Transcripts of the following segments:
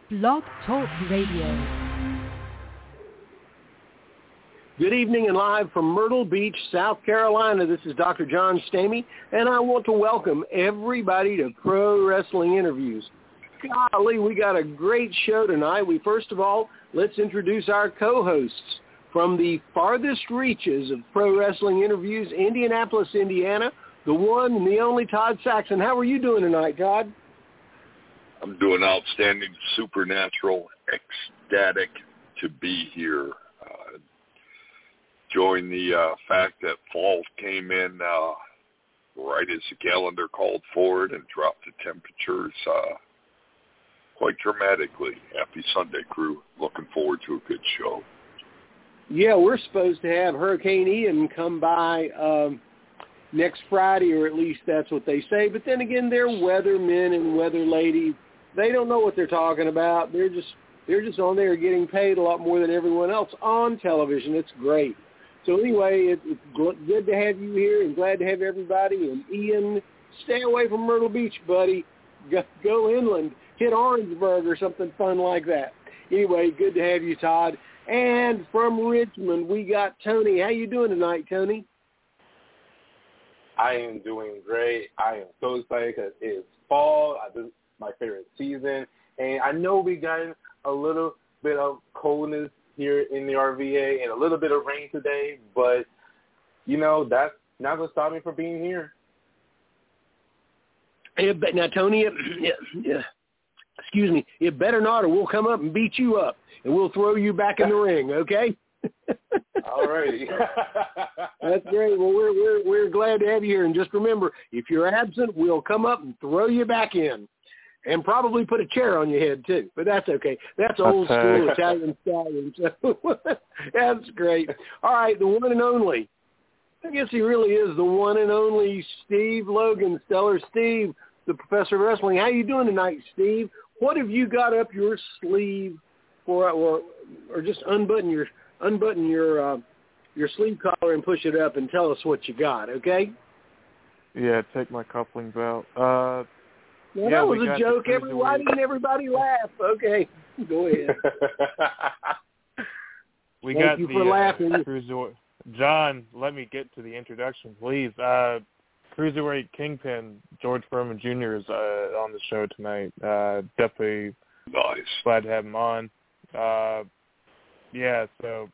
Blog Talk Radio. Good evening and live from Myrtle Beach, South Carolina. This is Dr. John Stamey, and I want to welcome everybody to Pro Wrestling Interviews. Golly, we got a great show tonight. First of all, let's introduce our co-hosts from the farthest reaches of Pro Wrestling Interviews, Indianapolis, Indiana, the one and the only Todd Saxon. How are you doing tonight, Todd? I'm doing outstanding, supernatural, ecstatic to be here. Join the fact that fall came in right as the calendar called for it and dropped the temperatures quite dramatically. Happy Sunday, crew. Looking forward to a good show. Yeah, we're supposed to have Hurricane Ian come by next Friday, or at least that's what they say. But then again, they're weathermen and weather ladies. They don't know what they're talking about. They're just on there getting paid a lot more than everyone else on television. It's great. So anyway, it's good to have you here and glad to have everybody. And Ian, stay away from Myrtle Beach, buddy. Go inland. Hit Orangeburg or something fun like that. Anyway, good to have you, Todd. And from Richmond, we got Tony. How you doing tonight, Tony? I am doing great. I am so excited because it's fall. This is my favorite season. And I know we got a little bit of coldness here in the RVA and a little bit of rain today, but, you know, that's not going to stop me from being here. Yeah, but now, Tony, excuse me, it better not, or we'll come up and beat you up, and we'll throw you back in the ring, okay? All righty. That's great. Well, we're glad to have you here. And just remember, if you're absent, we'll come up and throw you back in. And probably put a chair on your head, too. But that's okay. That's old school Italian stallion. So that's great. All right, the one and only. I guess he really is the one and only Steve Logan. Stellar Steve, the Professor of Wrestling. How you doing tonight, Steve? What have you got up your sleeve for, or just unbutton your sleeve collar and push it up and tell us what you got, okay? Yeah, take my couplings out. Well, that was a joke. Why didn't everybody laugh? Okay, go ahead. Thank you for laughing. John, let me get to the introduction, please. Cruiserweight Kingpin George Foreman Jr. is on the show tonight. Definitely nice. Glad to have him on. So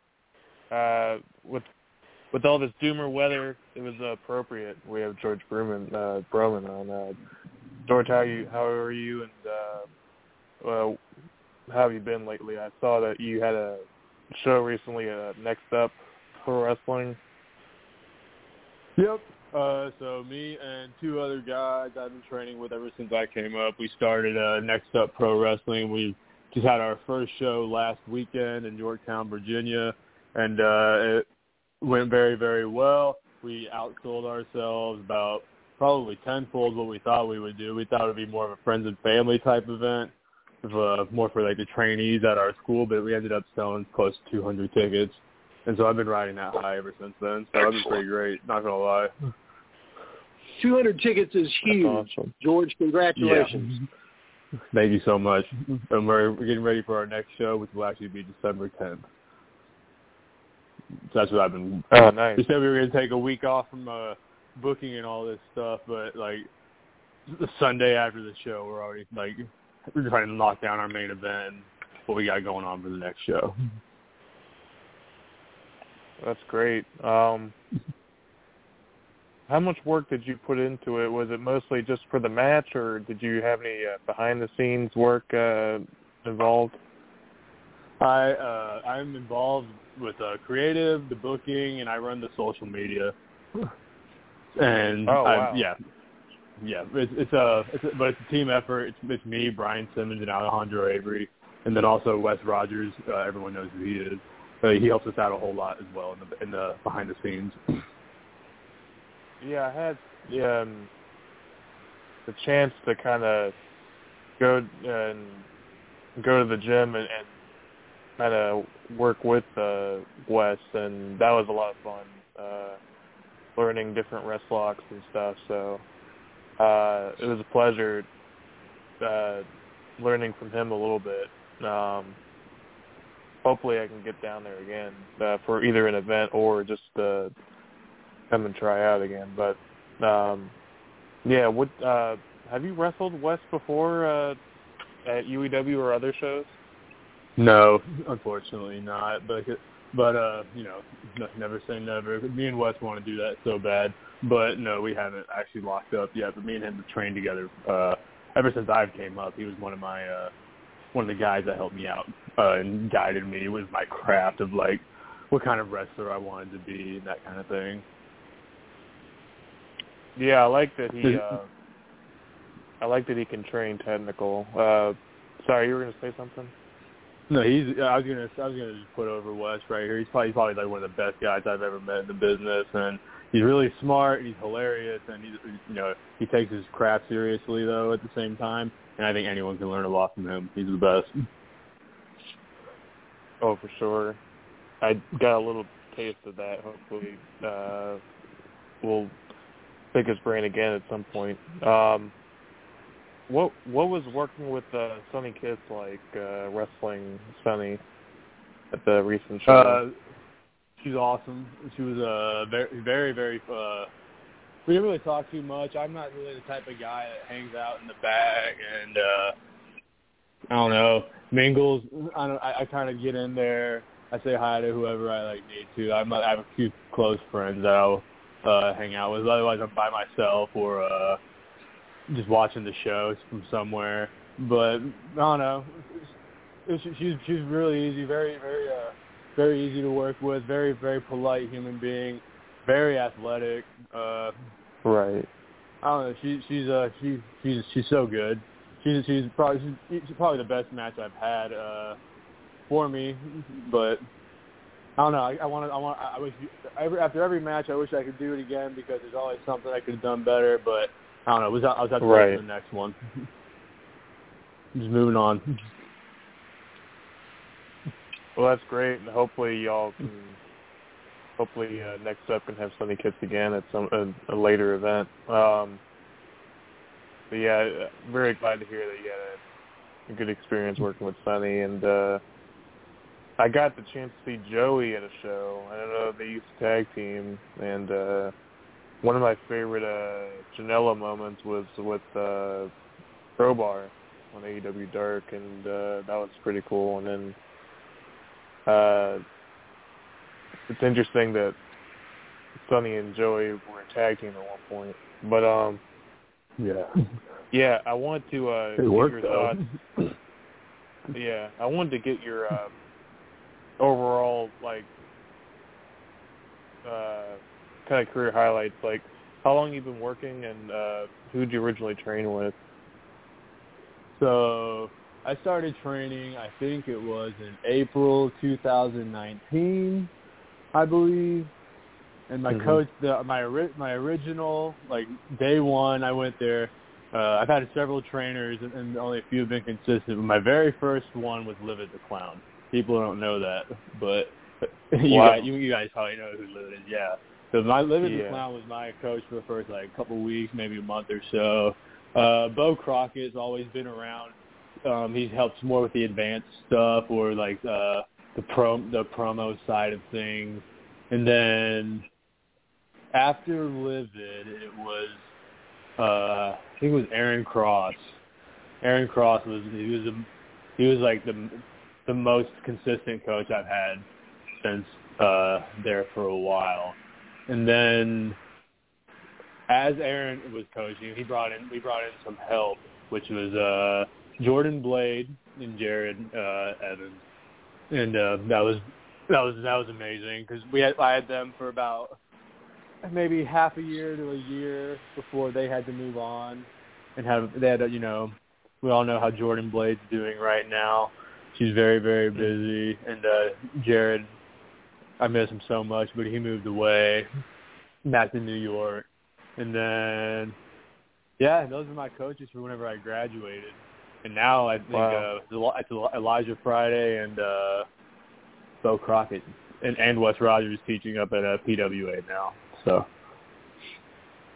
with all this doomer weather, it was appropriate. We have George Broman on. George, how are you, and how have you been lately? I saw that you had a show recently, Next Up Pro Wrestling. Yep. So me and two other guys I've been training with ever since I came up, we started Next Up Pro Wrestling. We just had our first show last weekend in Yorktown, Virginia, and it went very, very well. We outsold ourselves about probably tenfold what we thought we would do. We thought it would be more of a friends and family type event, more for like the trainees at our school, but we ended up selling close to 200 tickets. And so I've been riding that high ever since then. So it's been pretty great, not going to lie. 200 tickets is huge. Awesome. George, congratulations. Yeah. Thank you so much. And we're getting ready for our next show, which will actually be December 10th. So that's what I've been. Oh, nice. We said we were going to take a week off from booking and all this stuff, but like the Sunday after the show, we're trying to lock down our main event and what we got going on for the next show. That's great. How much work did you put into it? Was it mostly just for the match, or did you have any behind-the-scenes work involved? I'm involved with creative, the booking, and I run the social media. And wow. It's a team effort. It's me, Brian Simmons, and Alejandro Avery, and then also Wes Rogers. Everyone knows who he is. He helps us out a whole lot as well in the behind the scenes. Yeah, I had the chance to kind of go to the gym and kind of work with Wes, and that was a lot of fun. Learning different wrist locks and stuff. So it was a pleasure learning from him a little bit. hopefully I can get down there again for either an event or just come and try out again. But yeah, have you wrestled Wes before at UEW or other shows? No, unfortunately not. But never say never. Me and Wes want to do that so bad, but no, we haven't actually locked up yet. But me and him have trained together ever since I came up. He was one of the guys that helped me out and guided me with my craft of like what kind of wrestler I wanted to be and that kind of thing. Yeah, I like that he can train technical. Sorry, you were going to say something? No, I was gonna just put over Wes right here. He's probably like one of the best guys I've ever met in the business, and he's really smart. And he's hilarious, and he takes his craft seriously though at the same time. And I think anyone can learn a lot from him. He's the best. Oh, for sure. I got a little taste of that. Hopefully, we'll pick his brain again at some point. What was working with Sonny Kiss like, wrestling Sonny at the recent show? She's awesome. She was very, very, very. We didn't really talk too much. I'm not really the type of guy that hangs out in the back and I don't know, mingles. I kind of get in there. I say hi to whoever I need to. I have a few close friends that I'll hang out with. Otherwise, I'm by myself or just watching the shows from somewhere. But I don't know. She's really easy, very, very, very easy to work with. Very, very polite human being. Very athletic. Right. I don't know. She's so good. She's probably the best match I've had for me. But I don't know. I wish after every match I wish I could do it again because there's always something I could have done better. But I don't know. I was have to wait for the next one. Just moving on. Well, that's great. And hopefully y'all can. Hopefully next up can have Sonny Kiss again at a later event. But yeah, very glad to hear that you had a good experience working with Sonny. And I got the chance to see Joey at a show. I don't know, they used to tag team. And one of my favorite Janela moments was with Crowbar on AEW Dark, and that was pretty cool. And then it's interesting that Sonny and Joey were a tag team at one point. But yeah, I wanted to get your thoughts. Yeah, I wanted to get your overall kind of career highlights. Like, how long you've been working, and who'd you originally train with? So I started training, I think it was in April 2019, I believe. And my coach, my original, day one, I went there. I've had several trainers, and only a few have been consistent. But my very first one was Livid the Clown. People don't know that, but you guys probably know who Livid is, yeah. So Livid the Clown was my coach for the first couple weeks, maybe a month or so. Bo Crockett's always been around. He helps more with the advanced stuff or the promo side of things. And then after Livid, it was I think it was Aaron Cross. Aaron Cross was the most consistent coach I've had since there for a while. And then as Aaron was coaching, we brought in some help, which was Jordan Blade and Jared Evans, and that was amazing because I had them for about maybe half a year to a year before they had to move on, and we all know how Jordan Blade's doing right now. She's very, very busy, and Jared, I miss him so much, but he moved away back to New York. And then, those are my coaches for whenever I graduated. And now I think it's Elijah Friday and Bo Crockett and Wes Rogers teaching up at PWA now. So,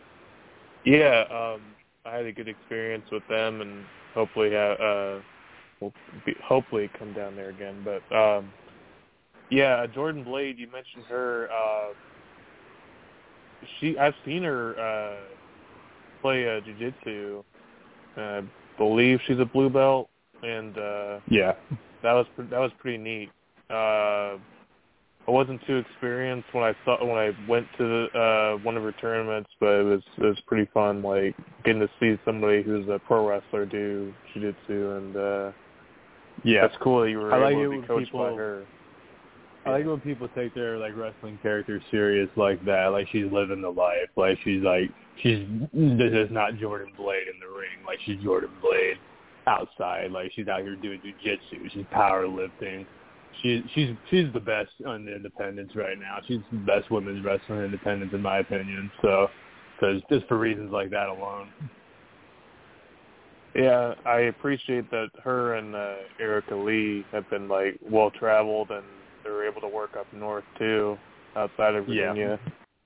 I had a good experience with them, and hopefully will hopefully come down there again. But Jordan Blade, you mentioned her. I've seen her play jiu-jitsu. I believe she's a blue belt, and that was pretty neat. I wasn't too experienced when I went to one of her tournaments, but it was pretty fun, like getting to see somebody who's a pro wrestler do jiu-jitsu, and that's cool that you were able to be coached by her. I like when people take their like wrestling character serious like that, like she's living the life, like she's this is not Jordan Blade in the ring, like she's Jordan Blade outside, like she's out here doing jiu-jitsu, she's powerlifting. She's the best on the independents right now. She's the best women's wrestling independents in my opinion. So, because just for reasons like that alone. Yeah, I appreciate that her and Erica Lee have been like well traveled, and they were able to work up north too, outside of Virginia.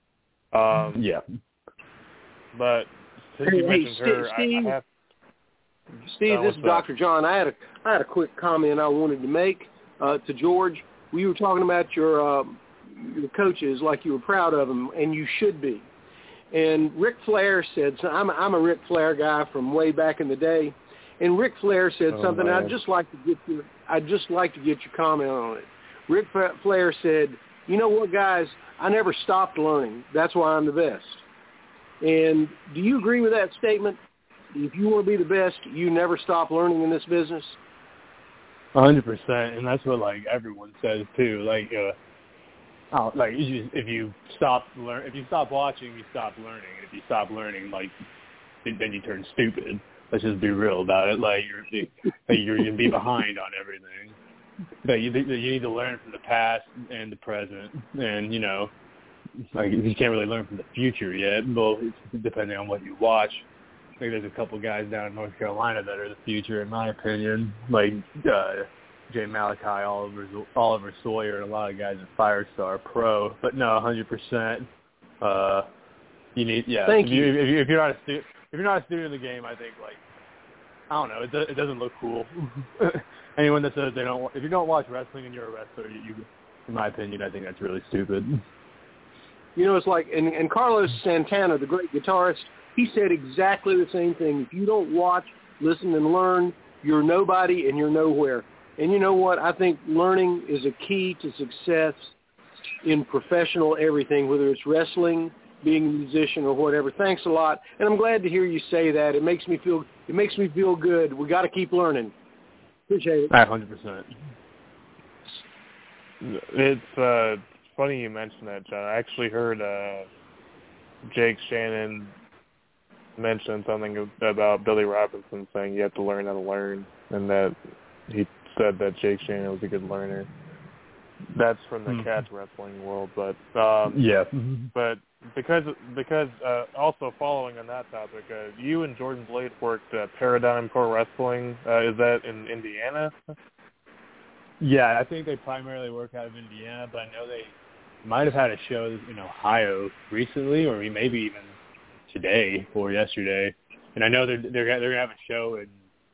But since you mentioned her, Steve, I have. Steve, this is Dr. John. I had a quick comment I wanted to make to George. We were talking about your coaches, like you were proud of them, and you should be. And Ric Flair said, so I'm a Ric Flair guy from way back in the day, and Ric Flair said something. Man. I'd just like to get your comment on it. Ric Flair said, "You know what, guys? I never stopped learning. That's why I'm the best." And do you agree with that statement? If you want to be the best, you never stop learning in this business. 100%, and that's what like everyone says too. Like, if you stop watching, you stop learning. And if you stop learning, like, then you turn stupid. Let's just be real about it. Like, you're gonna be behind on everything. But you need to learn from the past and the present, and like you can't really learn from the future yet. Well, it's depending on what you watch. I think there's a couple guys down in North Carolina that are the future, in my opinion, like Jay Malachi, Oliver Sawyer, and a lot of guys at Firestar Pro. But no, 100%. You need, Thank you. If you're not a student of the game, I think I don't know, it doesn't look cool. Anyone that says if you don't watch wrestling and you're a wrestler, you, in my opinion, I think that's really stupid. It's like, and Carlos Santana, the great guitarist, he said exactly the same thing. If you don't watch, listen, and learn, you're nobody and you're nowhere. And you know what? I think learning is a key to success in professional everything, whether it's wrestling, being a musician, or whatever. Thanks a lot, and I'm glad to hear you say that. It makes me feel good. We got to keep learning. Appreciate it. 100%. It's funny you mentioned that, John. I actually heard Jake Shannon mention something about Billy Robinson saying you have to learn how to learn, and that he said that Jake Shannon was a good learner. That's from the catch wrestling world, but but because also following on that topic, you and Jordan Blade worked at Paradigm Pro Wrestling. Is that in Indiana? Yeah, I think they primarily work out of Indiana, but I know they might have had a show in Ohio recently, or maybe even today or yesterday. And I know they're gonna have a show in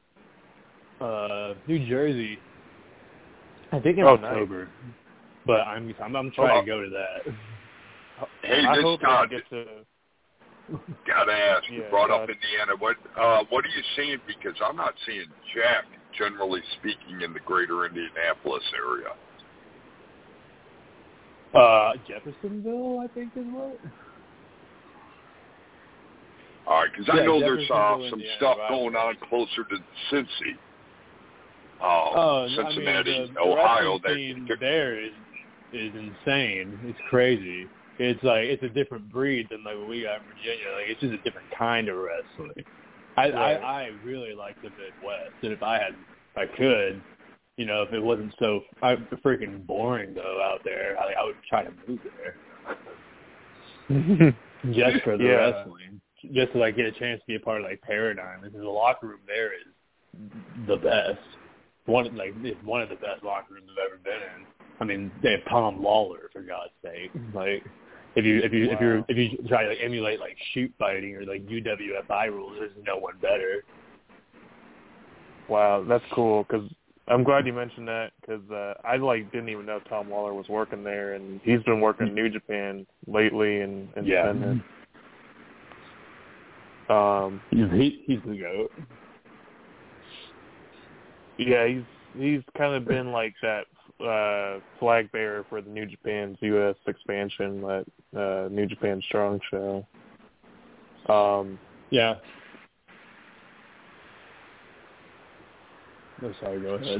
New Jersey, I think in October. Nice. But I'm trying to go to that. Hey, I this hope Todd, I get to. Gotta ask. You brought up Indiana. What are you seeing? Because I'm not seeing jack, generally speaking, in the greater Indianapolis area. Jeffersonville, I think is what. All right, because I know there's some stuff going on closer to Cincy. Cincinnati, the Ohio. Scene there is insane. It's crazy. It's like it's a different breed than like what we got in Virginia. Like it's just a different kind of wrestling. I really like the Midwest, and if I could, if it wasn't so freaking boring though out there, I would try to move there just for the wrestling, just to like get a chance to be a part of like Paradigm. Because the locker room there is the best. It's one of the best locker rooms I've ever been in. I mean, they have Tom Lawler, for God's sake. Like, if you try to like emulate like shoot fighting or like UWFI rules, there's no one better. Wow, that's cool. Because I'm glad you mentioned that because I didn't even know Tom Lawler was working there, and he's been working New Japan lately and independent. He's the GOAT. Yeah, he's kind of been like that flag bearer for the New Japan's U.S. expansion, that New Japan Strong show. Yeah. No, sorry, go ahead.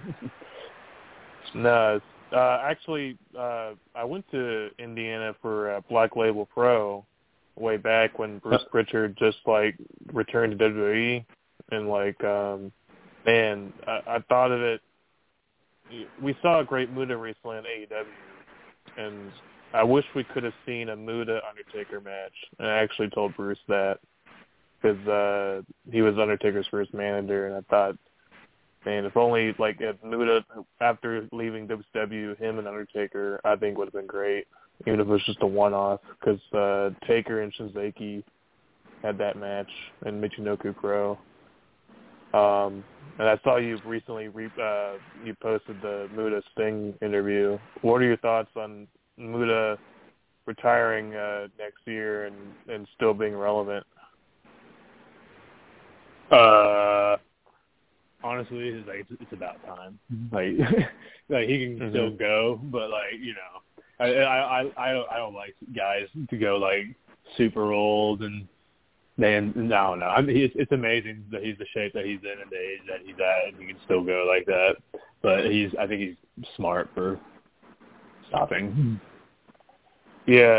No, actually, I went to Indiana for Black Label Pro way back when Bruce Pritchard just returned to WWE, and man, I thought of it. We saw a great Muta recently on AEW, and I wish we could have seen a Muta Undertaker match. And I actually told Bruce that because he was Undertaker's first manager, and I thought, man, if only if Muta after leaving WCW, him and Undertaker, I think would have been great, even if it was just a one-off. Because Taker and Shinzeki had that match in Michinoku Pro. And I saw you recently you posted the Muta Sting interview. What are your thoughts on Muta retiring next year and still being relevant? Honestly, it's about time. He can still go, but I don't like guys to go super old and I don't know. I mean, it's amazing that he's the shape that he's in and the age that he's at, and he can still go like that. But I think he's smart for stopping. Yeah,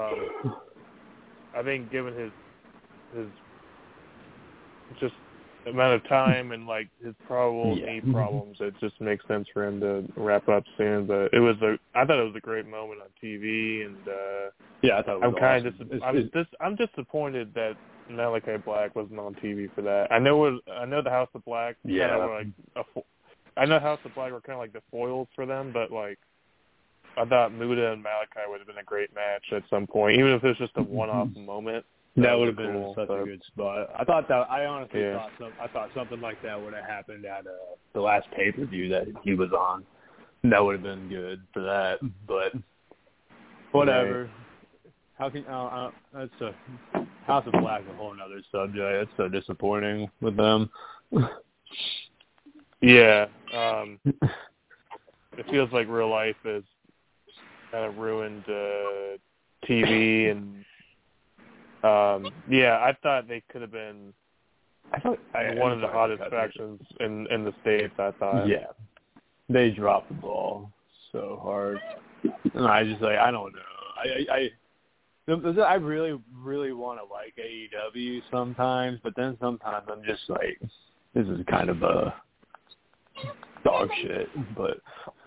I think given his just amount of time and his probable knee problems, it just makes sense for him to wrap up soon. But I thought it was a great moment on TV, and I thought it was I'm disappointed that Malachi Black wasn't on TV for that. I know the House of Black. Yeah. I know House of Black were kind of like the foils for them, but I thought Muta and Malachi would have been a great match at some point, even if it was just a one-off moment. That would have been such a good spot. I honestly thought something like that would have happened at the last pay-per-view that he was on. That would have been good for that, but whatever. Right. How can that's a House of Black is a whole other subject. It's so disappointing with them. Yeah, it feels like real life has kind of ruined TV, and I thought they could have been one of the hottest factions in the States. I thought. Yeah, they dropped the ball so hard, and I just I don't know. I really, really want to like AEW sometimes, but then sometimes I'm just this is kind of a dog shit. But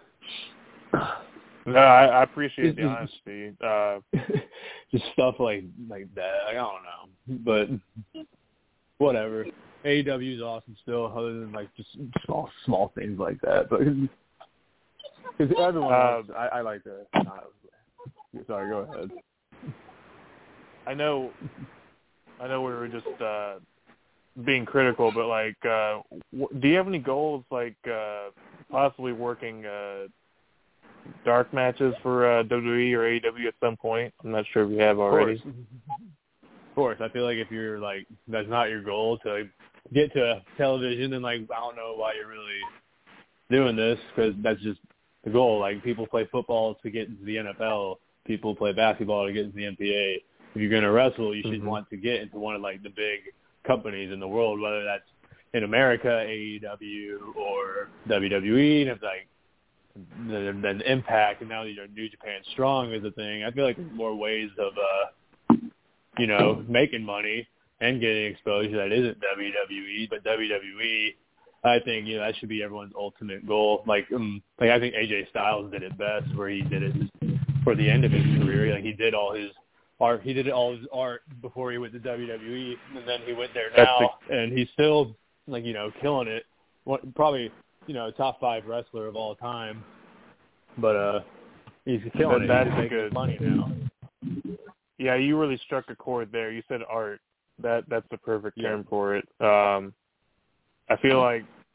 no, I appreciate the honesty. Just stuff like that. I don't know, but whatever. AEW is awesome still, other than just small things like that. But because everyone, I like the. Sorry, go ahead. I know we were just being critical, but do you have any goals possibly working dark matches for WWE or AEW at some point? I'm not sure if you have already. Of course. I feel like if you're that's not your goal to get to television, then I don't know why you're really doing this, because that's just the goal. People play football to get into the NFL. People play basketball to get into the NBA. If you're going to wrestle, you should want to get into one of the big companies in the world, whether that's in America, AEW, or WWE. And if then Impact, and now that New Japan Strong is a thing, I feel like there's more ways of, making money and getting exposure that isn't WWE. But WWE, I think, that should be everyone's ultimate goal. I think AJ Styles did it best, where he did it for the end of his career. He did all his art. He did all his art before he went to WWE, and then he went there now, and he's still killing it. Probably top 5 wrestler of all time, but he's killing it. That's he's good money now. Yeah, you really struck a chord there. You said art. That's the perfect term for it. I feel like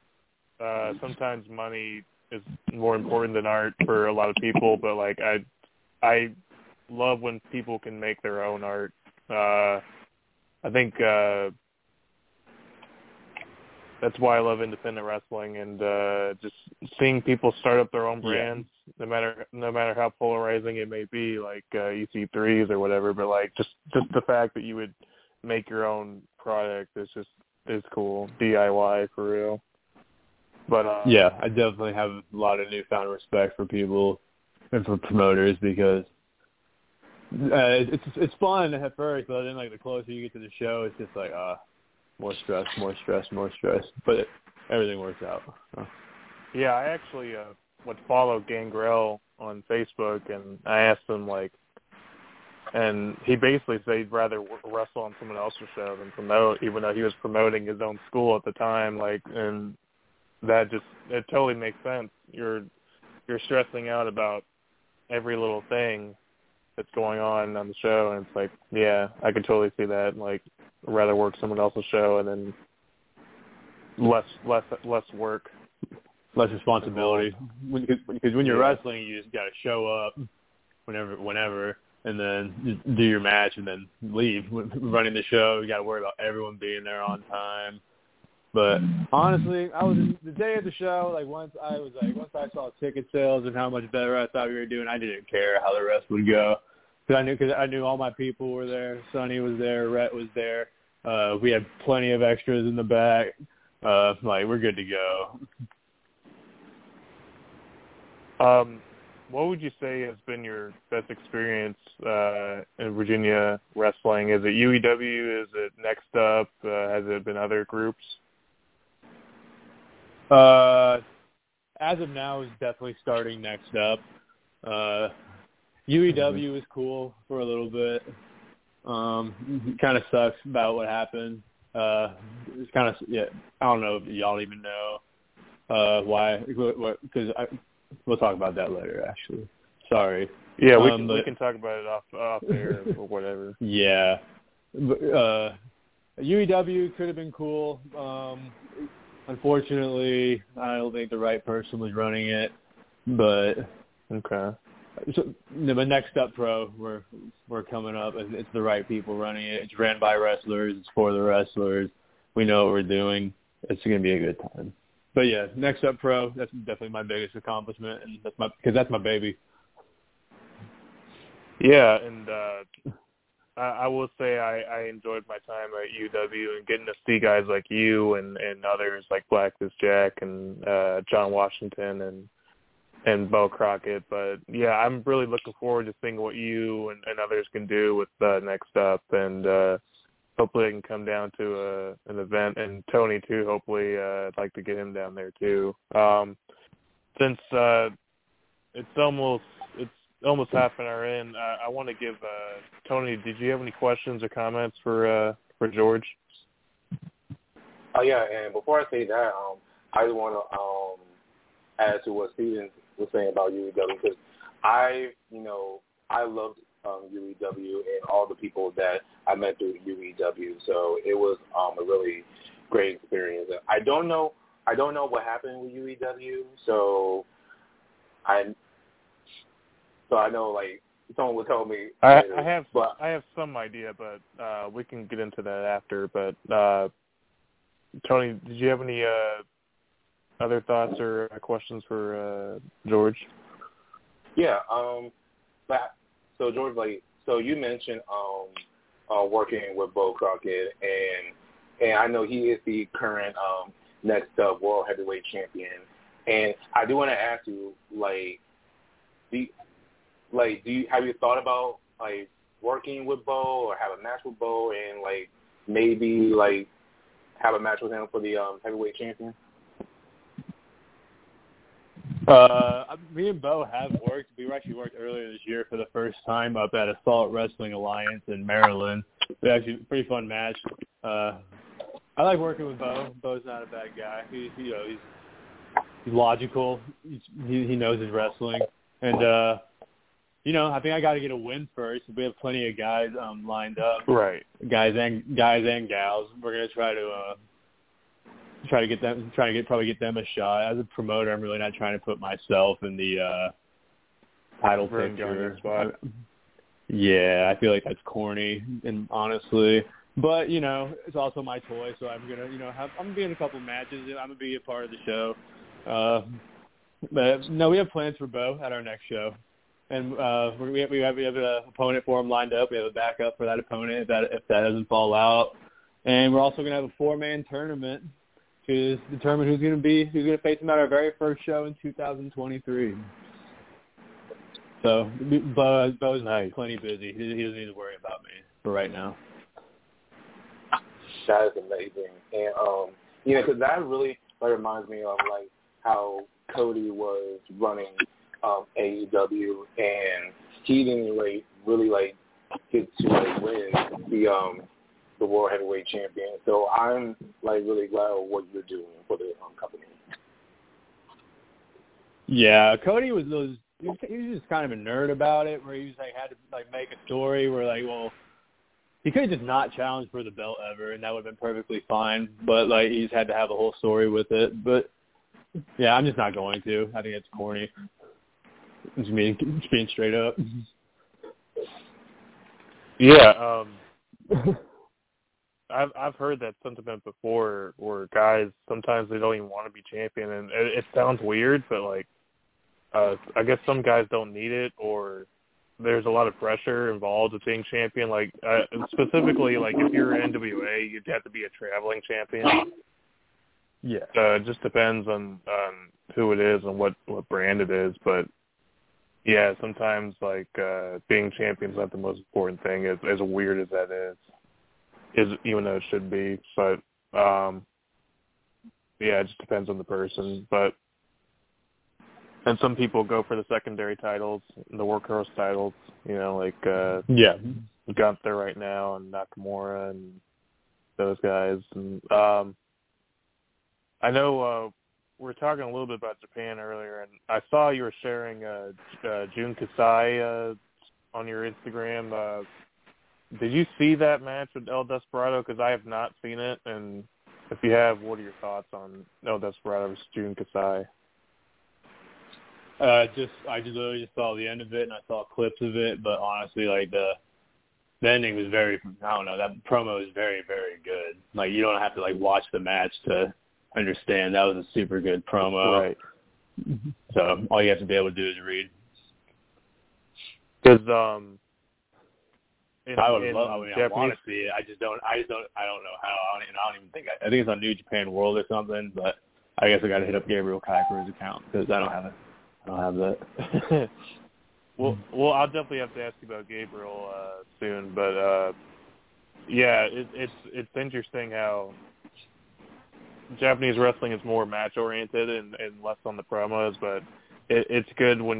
sometimes money is more important than art for a lot of people, but like I love when people can make their own art. I think that's why I love independent wrestling, and just seeing people start up their own brands, no matter how polarizing it may be, like EC3s or whatever. But like just the fact that you would make your own product is cool. DIY for real. But yeah, I definitely have a lot of newfound respect for people and for promoters because it's fun at first, but then like the closer you get to the show, it's just like more stress. But everything works out. Yeah, I actually would follow Gangrel on Facebook, and I asked him and he basically said he'd rather wrestle on someone else's show than promote, even though he was promoting his own school at the time. And that it totally makes sense. You're stressing out about every little thing that's going on the show, and it's like, yeah, I could totally see that. Like, I'd rather work someone else's show and then less work, less responsibility. Because when you're wrestling, you just got to show up whenever, and then do your match and then leave. Running the show, you got to worry about everyone being there on time. But honestly, I was the day of the show. Like once I saw ticket sales and how much better I thought we were doing, I didn't care how the rest would go. Because I knew all my people were there. Sonny was there. Rhett was there. We had plenty of extras in the back. Like we're good to go. What would you say has been your best experience in Virginia wrestling? Is it UEW? Is it Next Up? Has it been other groups? As of now, it's definitely starting Next Up. UEW was cool for a little bit. Kind of sucks about what happened. It's kind of I don't know if y'all even know why. Because we'll talk about that later. Actually, sorry. Yeah, we can talk about it off air or whatever. Yeah, UEW could have been cool. Unfortunately, I don't think the right person was running it, but okay. So, but Next Up Pro, we're coming up. It's the right people running it. It's ran by wrestlers. It's for the wrestlers. We know what we're doing. It's going to be a good time. But yeah, Next Up Pro. That's definitely my biggest accomplishment, and that's my baby. Yeah, and I will say I enjoyed my time at UW and getting to see guys like you and others like Blacklist Jack and John Washington and Bo Crockett. But, yeah, I'm really looking forward to seeing what you and others can do with Next Up. And hopefully I can come down to an event. And Tony, too, hopefully I'd like to get him down there, too. Since it's almost half an hour in, I want to give Tony, did you have any questions or comments for George? Oh, yeah, and before I say that, I just want to add to what Steven was saying about UEW, because I loved UEW and all the people that I met through UEW, so it was a really great experience. I don't know what happened with UEW, so I know, like, someone will tell me. I have some idea, but we can get into that after. But Tony, did you have any other thoughts or questions for George? Yeah. So George, so you mentioned working with Bo Crockett, and I know he is the current Next Up World Heavyweight Champion, and I do want to ask you, have you thought about working with Bo or have a match with Bo and maybe have a match with him for the heavyweight champion? Me and Bo have worked. We actually worked earlier this year for the first time up at Assault Wrestling Alliance in Maryland. It was actually a pretty fun match. I like working with Bo. Bo's not a bad guy. He's logical. He knows his wrestling, and I think I got to get a win first. We have plenty of guys lined up. Right. Guys and gals. We're gonna try to probably get them a shot. As a promoter, I'm really not trying to put myself in the title picture. Yeah, I feel like that's corny, and honestly, but it's also my toy, so I'm gonna I'm gonna be in a couple matches. I'm gonna be a part of the show. But no, we have plans for Bo at our next show, and we have an opponent for him lined up. We have a backup for that opponent if that doesn't fall out, and we're also gonna have a 4-man tournament to determine who's gonna face him at our very first show in 2023. So Bo's nice. Plenty busy. He doesn't need to worry about me for right now. That is amazing, and because that really reminds me of like how Cody was running AEW, and he didn't really get to win the World Heavyweight Champion. So I'm really glad of what you're doing for the company. Yeah, Cody was he was just kind of a nerd about it, where he was had to make a story where he could have just not challenged for the belt ever, and that would have been perfectly fine. But he's had to have a whole story with it. But yeah, I'm just not going to. I think it's corny. Just being straight up. Yeah, I've heard that sentiment before, where guys sometimes they don't even want to be champion, and it sounds weird, but I guess some guys don't need it, or there's a lot of pressure involved with being champion. Specifically, if you're NWA, you'd have to be a traveling champion. Yeah. It just depends on who it is and what brand it is. But, yeah, sometimes, being champion's not the most important thing, as weird as that is, even though it should be. But, yeah, it just depends on the person. And some people go for the secondary titles, the workhorse titles, Gunther right now and Nakamura and those guys. And I know we were talking a little bit about Japan earlier, and I saw you were sharing Jun Kasai on your Instagram. Did you see that match with El Desperado? Because I have not seen it, and if you have, what are your thoughts on El Desperado versus Jun Kasai? I just literally just saw the end of it, and I saw clips of it. But honestly, the ending was very, I don't know, that promo is very, very good. You don't have to watch the match to understand. That was a super good promo. Right. So all you have to be able to do is read. Because I want to see it. I don't know how. I don't even think. I think it's on New Japan World or something. But I guess I got to hit up Gabriel Kai for his account because I don't have it. I don't have that. Well, I'll definitely have to ask you about Gabriel soon. But yeah, it's interesting how Japanese wrestling is more match oriented and less on the promos. But it's good when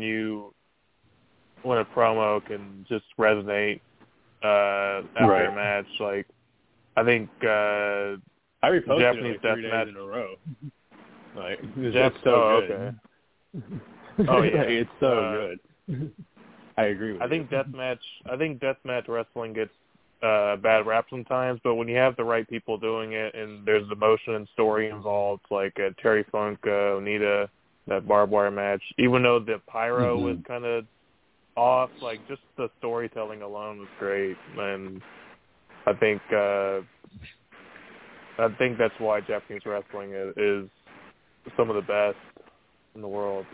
a promo can just resonate after a match. I think I reposted Japanese it 3 days deathmatch in a row. It's so good. Okay. Oh yeah, it's so good. I agree with you. I think deathmatch wrestling gets bad rap sometimes, but when you have the right people doing it and there's emotion and story involved, like Terry Funk, Onita, that barbed wire match, even though the pyro was kind of off, just the storytelling alone was great, and I think that's why Japanese wrestling is some of the best in the world.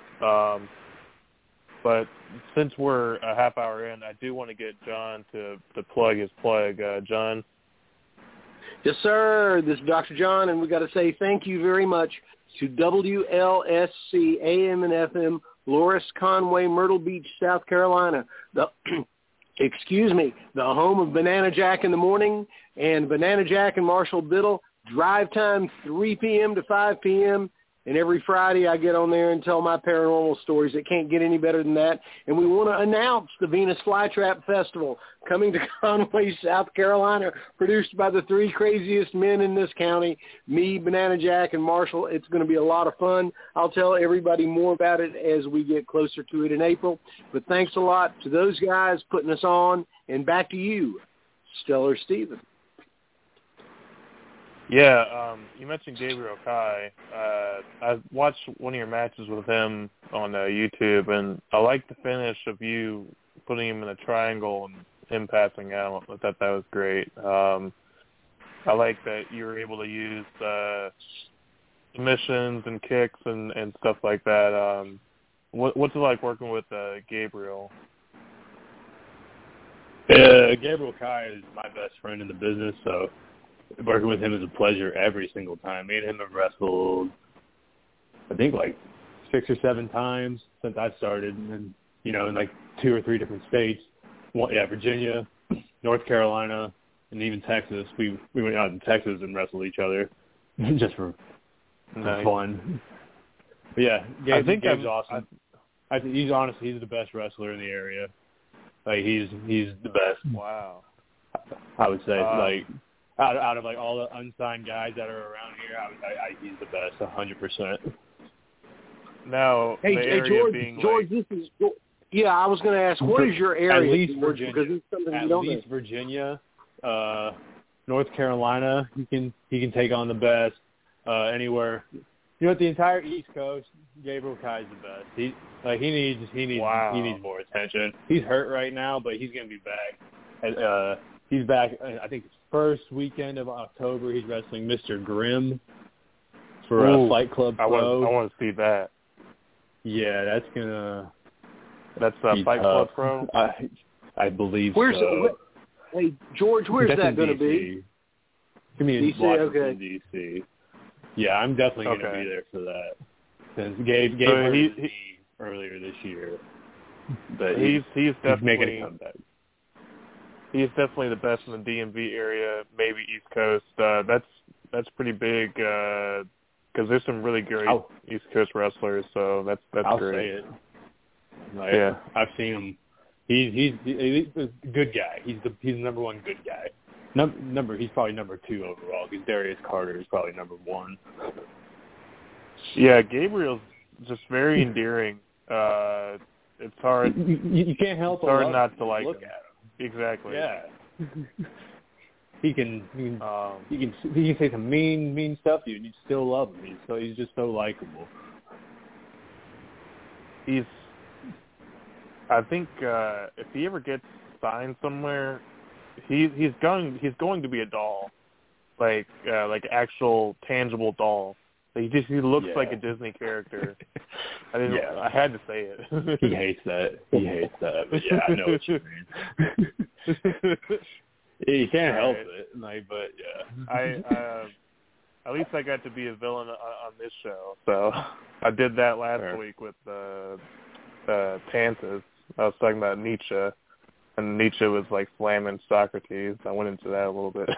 But since we're a half hour in, I do want to get John to plug his plug. John? Yes, sir. This is Dr. John, and we got to say thank you very much to WLSC AM and FM, Loris Conway, Myrtle Beach, South Carolina. The home of Banana Jack in the morning and Banana Jack and Marshall Biddle. Drive time 3 p.m. to 5 p.m., and every Friday I get on there and tell my paranormal stories. It can't get any better than that. And we want to announce the Venus Flytrap Festival coming to Conway, South Carolina, produced by the 3 craziest men in this county, me, Banana Jack, and Marshall. It's going to be a lot of fun. I'll tell everybody more about it as we get closer to it in April. But thanks a lot to those guys putting us on. And back to you, Stellar Steven. Yeah, you mentioned Gabriel Kai. I watched one of your matches with him on YouTube, and I like the finish of you putting him in a triangle and him passing out. I thought that was great. I like that you were able to use submissions and kicks and stuff like that. What's it like working with Gabriel? Gabriel Kai is my best friend in the business, so working with him is a pleasure every single time. Me and him have wrestled, I think, like 6 or 7 times since I started, and in like 2 or 3 different states. Virginia, North Carolina, and even Texas. We went out in Texas and wrestled each other just for fun. But yeah, Gabe's awesome. I think he's the best wrestler in the area. Like he's the best. Wow. I would say like out of like all the unsigned guys that are around here, he's the best, 100%. Now, hey, George, this is. Yeah, I was going to ask, what is your area? At least Virginia. North Carolina, he can take on the best. Anywhere, the entire East Coast, Gabriel Kai is the best. He needs more attention. He's hurt right now, but he's going to be back. He's back. I think it's first weekend of October. He's wrestling Mr. Grimm for Fight Club Pro. I want to see that. Yeah, that's Fight Club Pro. I believe so. Hey, George, where's that going to be? I mean, Washington, D.C. Yeah, I'm definitely going to be there for that. Since Gabe hurt me earlier this year, but he's definitely making a comeback. He's definitely the best in the DMV area, maybe East Coast. That's pretty big because there's some really great East Coast wrestlers. So that's I'll great. Say it. Yeah, I've seen him. He's a good guy. He's the number one good guy. He's probably number 2 overall because Darius Carter is probably number 1. Yeah, Gabriel's just very endearing. It's hard. You can't help. It's hard not to like look him. At him. Exactly. Yeah. He can say some mean stuff to you, and you still love him. He's just so likable. I think if he ever gets signed somewhere, he's going to be a doll, like actual tangible doll. He looks like a Disney character. I had to say it. He hates that. But yeah, I know what you mean. You can't help it, but yeah. At least I got to be a villain on this show. So I did that last week with Panthers. I was talking about Nietzsche, and Nietzsche was like slamming Socrates. I went into that a little bit.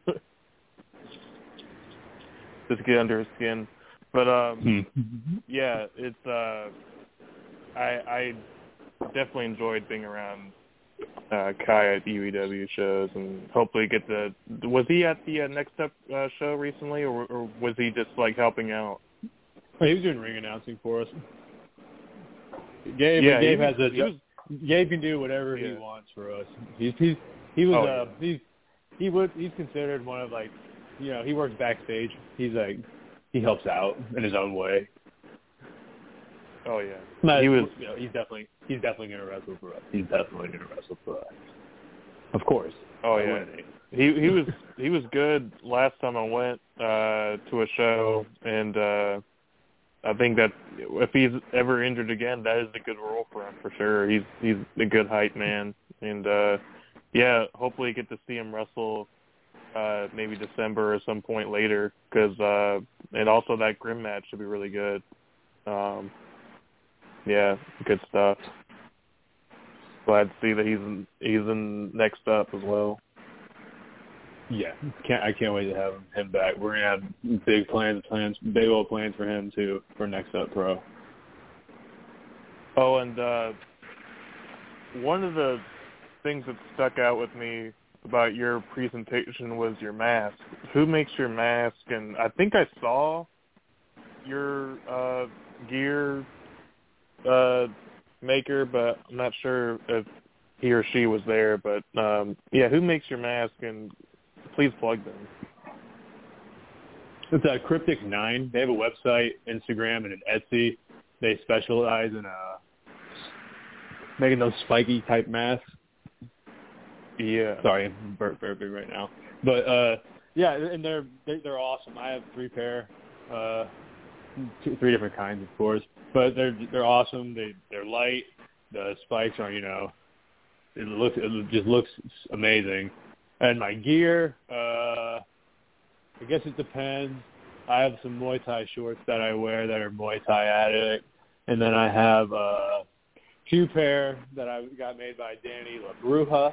Just get under his skin. But yeah, it's I definitely enjoyed being around Kai at UEW shows, and hopefully get was he at the Next Up show recently, or was he just like helping out? Well, he was doing ring announcing for us. Gabe can do whatever he wants for us. He's considered one of he works backstage. He helps out in his own way. Oh yeah. But he's definitely gonna wrestle for us. He's definitely gonna wrestle for us. Of course. Oh yeah. He was good last time I went to a show, and I think that if he's ever injured again, that is a good role for him for sure. He's a good hype man, and hopefully get to see him wrestle maybe December or some point later, because and also that Grimm match should be really good. Good stuff. Glad to see that he's in Next Up as well. Yeah, I can't wait to have him back. We're gonna have big old plans for him too for Next Up Pro. Oh, and one of the things that stuck out with me about your presentation was your mask. Who makes your mask? And I think I saw your gear maker, but I'm not sure if he or she was there. But who makes your mask? And please plug them. It's Cryptic 9. They have a website, Instagram, and an Etsy. They specialize in making those spiky type masks. Yeah. Sorry, I'm burping right now. But yeah, and they're awesome. I have 3 pair, 3 different kinds, of course. But they're awesome. They're light. The spikes are, it just looks amazing. And my gear, I guess it depends. I have some Muay Thai shorts that I wear that are Muay Thai Addict, and then I have 2 pair that I got made by Danny LaBruja.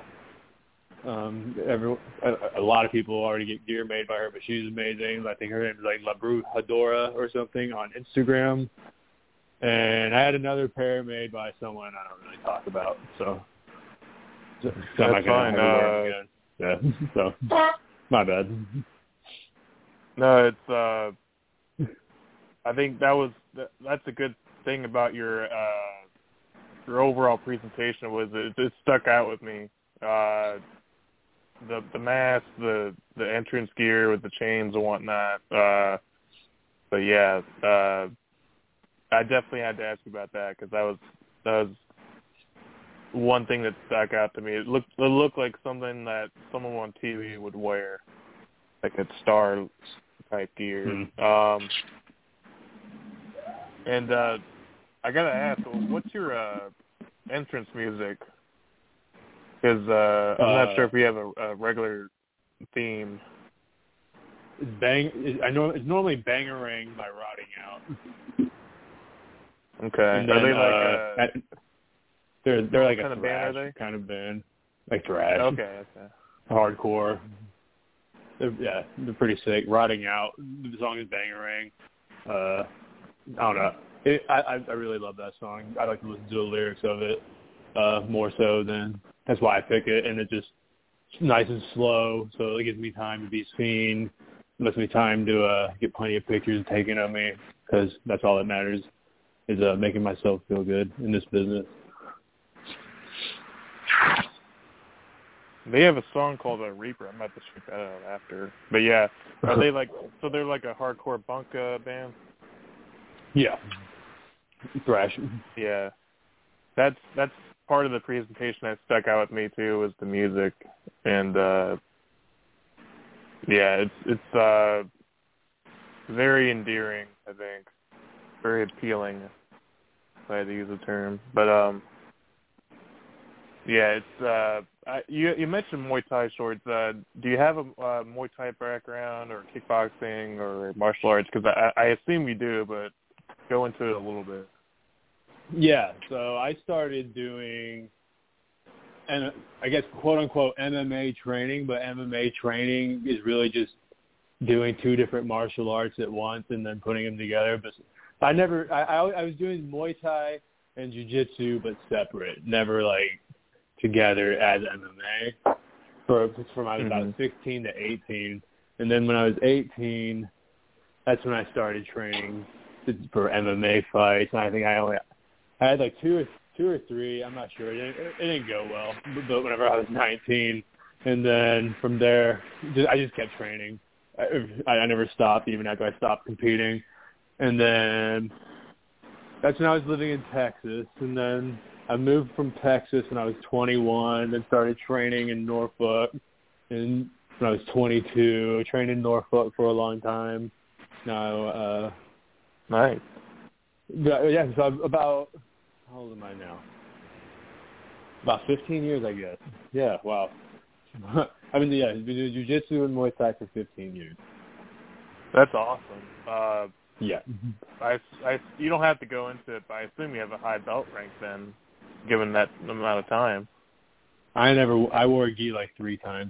A lot of people already get gear made by her, but she's amazing. I think her name is like LaBrujadora or something on Instagram. And I had another pair made by someone I don't really talk about, so that's fine. Yeah, so my bad. No, it's. I think that's a good thing about your overall presentation was it stuck out with me. The mask, the entrance gear with the chains and whatnot. But yeah, I definitely had to ask you about that because that was one thing that stuck out to me. It looked like something that someone on TV would wear, like a star type gear. Mm-hmm. And I gotta ask, what's your entrance music? Because I'm not sure if you have a regular theme. It's normally Bangarang by Rotting Out. Okay. And then, are they like they're like what a kind of thrash band are they? kind of band, like thrash. Okay. Hardcore. They're pretty sick. Rotting Out. The song is Bangarang. I don't know. I really love that song. I like to listen to the lyrics of it more so than that's why I pick it. And it's just nice and slow, so it gives me time to be seen. It lets me time to get plenty of pictures taken of me because that's all that matters is making myself feel good in this business. They have a song called Reaper. I'm about to check that out after. But yeah, are they like so? They're like a hardcore punk band. Yeah, thrash. Yeah, that's part of the presentation that stuck out with me too was the music, and yeah, it's very endearing. I think very appealing, if I had to use the term. But yeah, it's you mentioned Muay Thai shorts. Do you have a Muay Thai background or kickboxing or martial arts? Because I assume you do, but go into it a little bit. Yeah, so I started doing, and I guess quote-unquote MMA training, but MMA training is really just doing 2 different martial arts at once and then putting them together. But I was doing Muay Thai and Jiu-Jitsu, but separate, never like together as MMA from I was about 16 to 18. And then when I was 18, that's when I started training for MMA fights. And I think I had like two or three. I'm not sure. It didn't go well. But whenever I was 19, and then from there, I just kept training. I never stopped, even after I stopped competing. And then that's when I was living in Texas. And then I moved from Texas when I was 21, and started training in Norfolk. And when I was 22, I trained in Norfolk for a long time. Now, nice. Yeah, so I'm about, how old am I now? About 15 years, I guess. Yeah, wow. I've been doing jiu-jitsu and Muay Thai for 15 years. That's awesome. Yeah. You don't have to go into it, but I assume you have a high belt rank then, given that amount of time. I wore a gi like 3 times.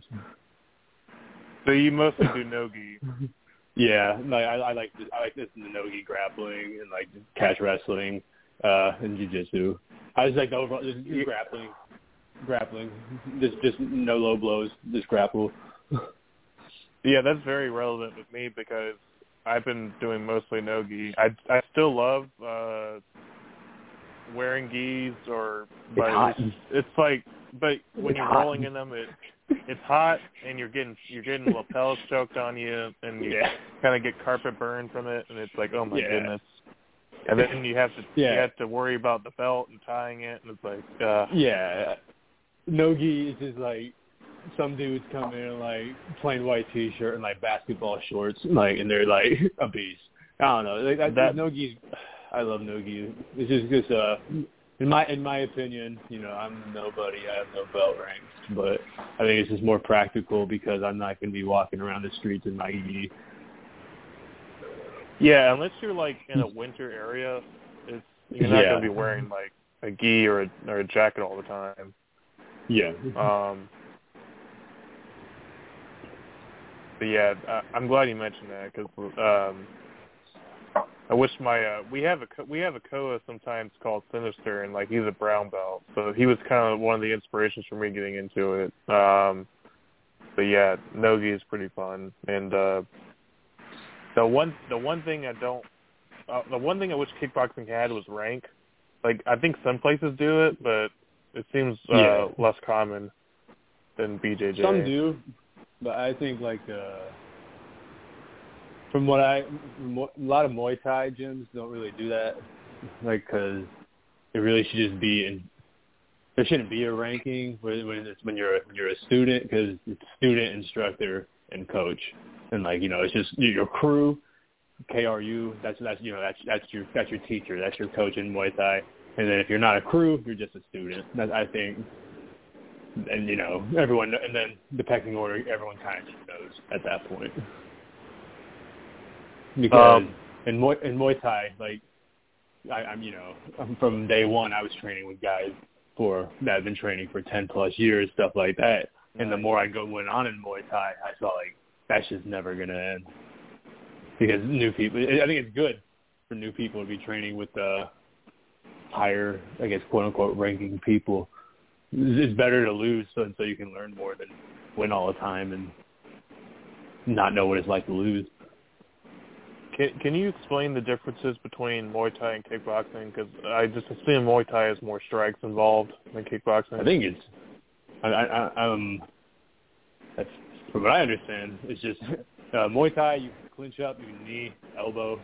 So you mostly do no-gi. Yeah, like I like this in the no-gi grappling and like catch wrestling, and jiu-jitsu. I just like the overall just grappling, just no low blows, just grapple. Yeah, that's very relevant with me because I've been doing mostly no-gi. I still love wearing gis, but it's like but when you're rolling in them, it's hot, and you're getting lapels choked on you, and you kind of get carpet burn from it, and it's like, oh my goodness. And then you have to worry about the belt and tying it, and it's like, no-gi is just like some dudes come in like plain white t-shirt and like basketball shorts, like, and they're like a beast. I don't know. Like, no-gi, I love no-gi. It's just in my opinion, you know, I'm nobody. I have no belt ranks, but I think it's just more practical because I'm not going to be walking around the streets in my gi. Yeah, unless you're like in a winter area, you're not going to be wearing like a gi or a jacket all the time. Yeah. But yeah, I'm glad you mentioned that because I wish we have a Koa sometimes called Sinister, and like he's a brown belt, so he was kind of one of the inspirations for me getting into it. But yeah, no-gi is pretty fun, and the one thing I wish kickboxing had was rank. Like I think some places do it, but it seems less common than BJJ. Some do, but I think like a lot of Muay Thai gyms don't really do that, like, because it really should just be there shouldn't be a ranking when you're a student, because it's student, instructor, and coach, and like, you know, it's just your crew, KRU. That's your teacher, that's your coach in Muay Thai, and then if you're not a crew, you're just a student. I think, and you know, everyone, and then the pecking order, everyone kind of knows at that point. Because in Muay Thai, like I'm from day one, I was training with guys that have been training for 10 plus years, stuff like that. And the more I went on in Muay Thai, I saw like that's just never gonna end. Because new people, I think it's good for new people to be training with higher, I guess, quote unquote, ranking people. It's better to lose so you can learn more than win all the time and not know what it's like to lose. Can you explain the differences between Muay Thai and kickboxing? Because I just assume Muay Thai has more strikes involved than kickboxing. I think that's, from what I understand, it's just Muay Thai, you clinch up, you can knee, elbow.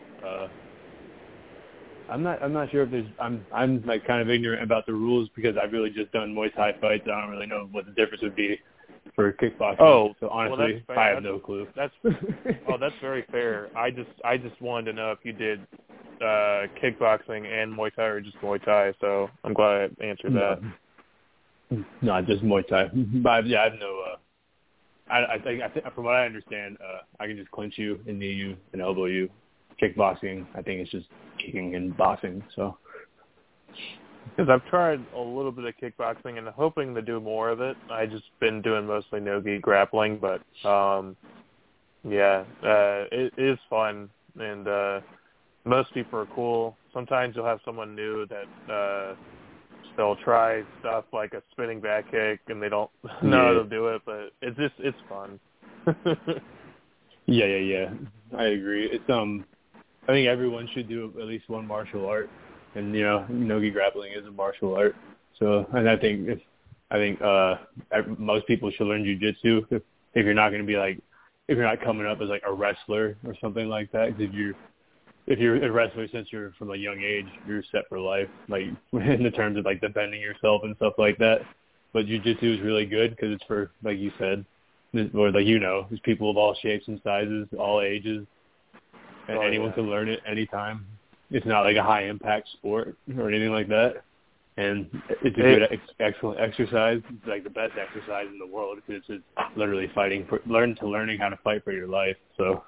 I'm not sure if there's. I'm like kind of ignorant about the rules because I've really just done Muay Thai fights. I don't really know what the difference would be for kickboxing. Oh, so honestly, I have no clue. That's very fair. I just wanted to know if you did kickboxing and Muay Thai or just Muay Thai. So I'm glad I answered that. No, just Muay Thai. But yeah, I have no. I think from what I understand, I can just clinch you and knee you and elbow you. Kickboxing, I think it's just kicking and boxing. So. Because I've tried a little bit of kickboxing and hoping to do more of it. I've just been doing mostly no-gi grappling, but it is fun, and most people are cool. Sometimes you'll have someone new that they'll try stuff like a spinning back kick, and they don't know how to do it, but it's fun. Yeah. I agree. It's I think everyone should do at least one martial art. And, you know, no-gi grappling is a martial art. So, and I think most people should learn jiu-jitsu if you're not going to be like, if you're not coming up as like a wrestler or something like that. Because if you're a wrestler since you're from a young age, you're set for life, like in the terms of like defending yourself and stuff like that. But jiu-jitsu is really good because it's for, like you said, or like, you know, there's people of all shapes and sizes, all ages, and anyone can learn it anytime. It's not like a high-impact sport or anything like that. And it's a good, excellent exercise. It's like the best exercise in the world because it's literally learning how to fight for your life. So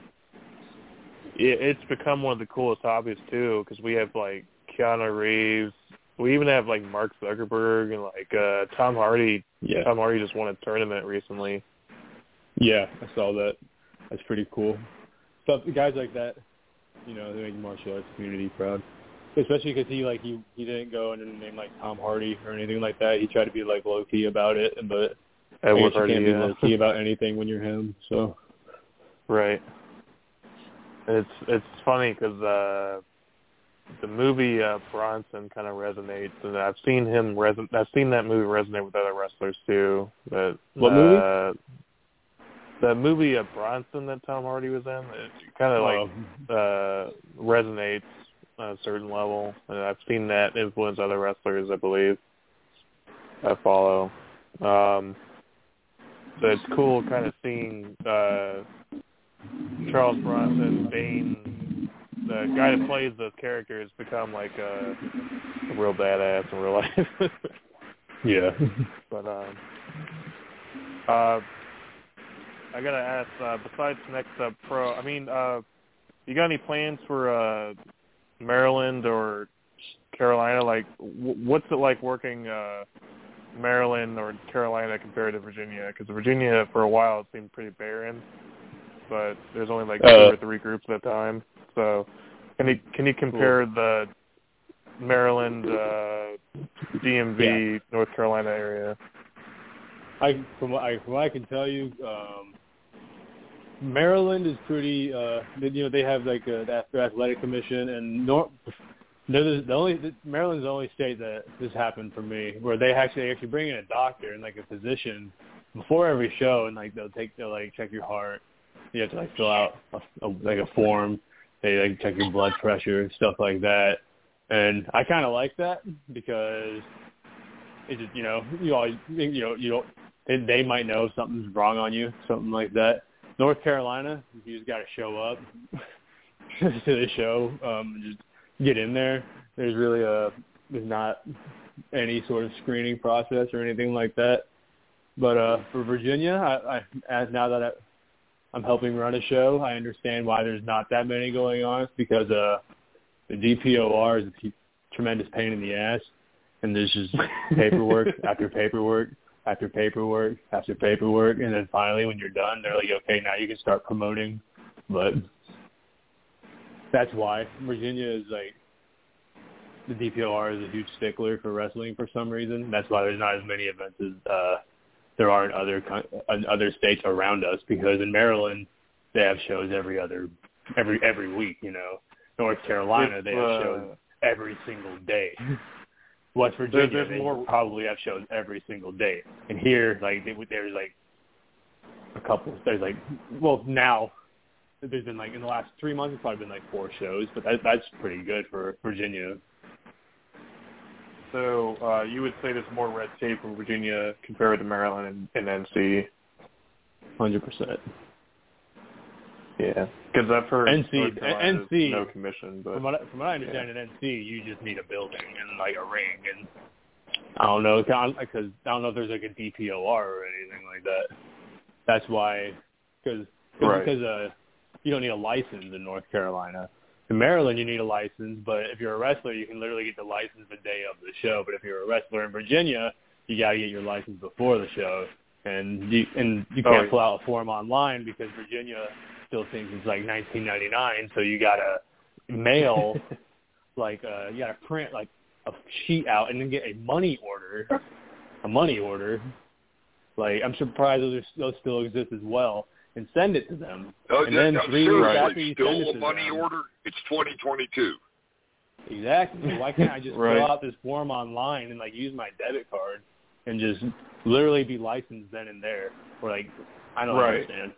it's become one of the coolest hobbies, too, because we have, like, Keanu Reeves. We even have, like, Mark Zuckerberg and, like, Tom Hardy. Yeah. Tom Hardy just won a tournament recently. Yeah, I saw that. That's pretty cool. So guys like that, you know, they make the martial arts community proud. Especially because he didn't go under the name like Tom Hardy or anything like that. He tried to be like low key about it, but I guess you can't be low key about anything when you're him. So, right. It's funny because the movie Bronson kind of resonates, and I've seen that movie resonate with other wrestlers too. But what movie? The movie Bronson that Tom Hardy was in, it kind of resonates on a certain level, and I've seen that influence other wrestlers, I believe, I follow. So it's cool kind of seeing Charles Bronson, Bane, the guy that plays those characters, become like a real badass in real life. Yeah. But I gotta ask, besides Next Up Pro, I mean, you got any plans for Maryland or Carolina? Like, what's it like working Maryland or Carolina compared to Virginia? Because Virginia, for a while, it seemed pretty barren, but there's only like 2 or 3 groups at a time. So, can you compare the Maryland, DMV, North Carolina area? From what I can tell you, Maryland is pretty. They have like their athletic commission, and Maryland's the only state that this happened for me, where they actually bring in a doctor and like a physician before every show, and like they'll check your heart. You have to like fill out a form. They like check your blood pressure and stuff like that. And I kind of like that because it's just, you always, you don't. They might know something's wrong on you, something like that. North Carolina, you just got to show up to the show, just get in there. There's really there's not any sort of screening process or anything like that. But for Virginia, now that I'm helping run a show, I understand why there's not that many going on. It's because the DPOR is a tremendous pain in the ass, and there's just paperwork after paperwork after paperwork after paperwork, and then finally when you're done, they're like, okay, now you can start promoting. But that's why Virginia is like, the DPOR is a huge stickler for wrestling for some reason. That's why there's not as many events as there are in other states around us, because in Maryland they have shows every week. North Carolina, they have shows every single day. West Virginia, they probably have shows every single day. And here, like, there's like a couple. Now there's been like in the last 3 months, it's probably been like 4 shows, but that's pretty good for Virginia. So you would say there's more red tape in Virginia compared to Maryland and NC? 100%. Yeah, because I've heard NC no commission, but from what I understand, in NC you just need a building and like a ring, and I don't know, because I don't know if there's like a DPOR or anything like that. That's why, because you don't need a license in North Carolina. In Maryland, you need a license, but if you're a wrestler, you can literally get the license the day of the show. But if you're a wrestler in Virginia, you got to get your license before the show, and you can't fill out a form online because Virginia still thinks it's like 1999. So you got to mail, you got to print like a sheet out and then get a money order. Like, I'm surprised those still exist as well, and send it to them. And then 3 weeks after you send it to them, money order, it's 2022. Exactly. Why can't I just fill out this form online and like use my debit card and just literally be licensed then and there? Or like, I don't understand.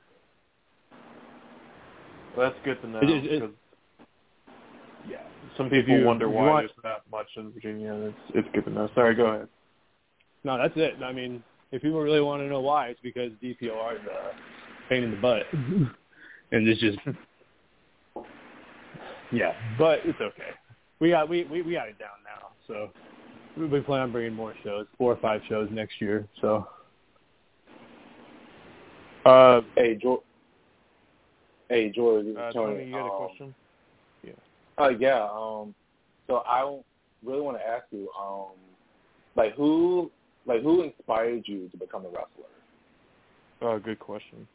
Well, that's good to know. Yeah. Some people wonder why there's not much in Virginia. It's good to know. Sorry, go ahead. No, that's it. I mean, if people really want to know why, it's because DPOR is a pain in the butt. And it's just, yeah, but it's okay. We got it down now. So we plan on bringing more shows, 4 or 5 shows next year. So, Hey, George, Tony, you had a question? Yeah. So I really want to ask you, who inspired you to become a wrestler? Oh, good question.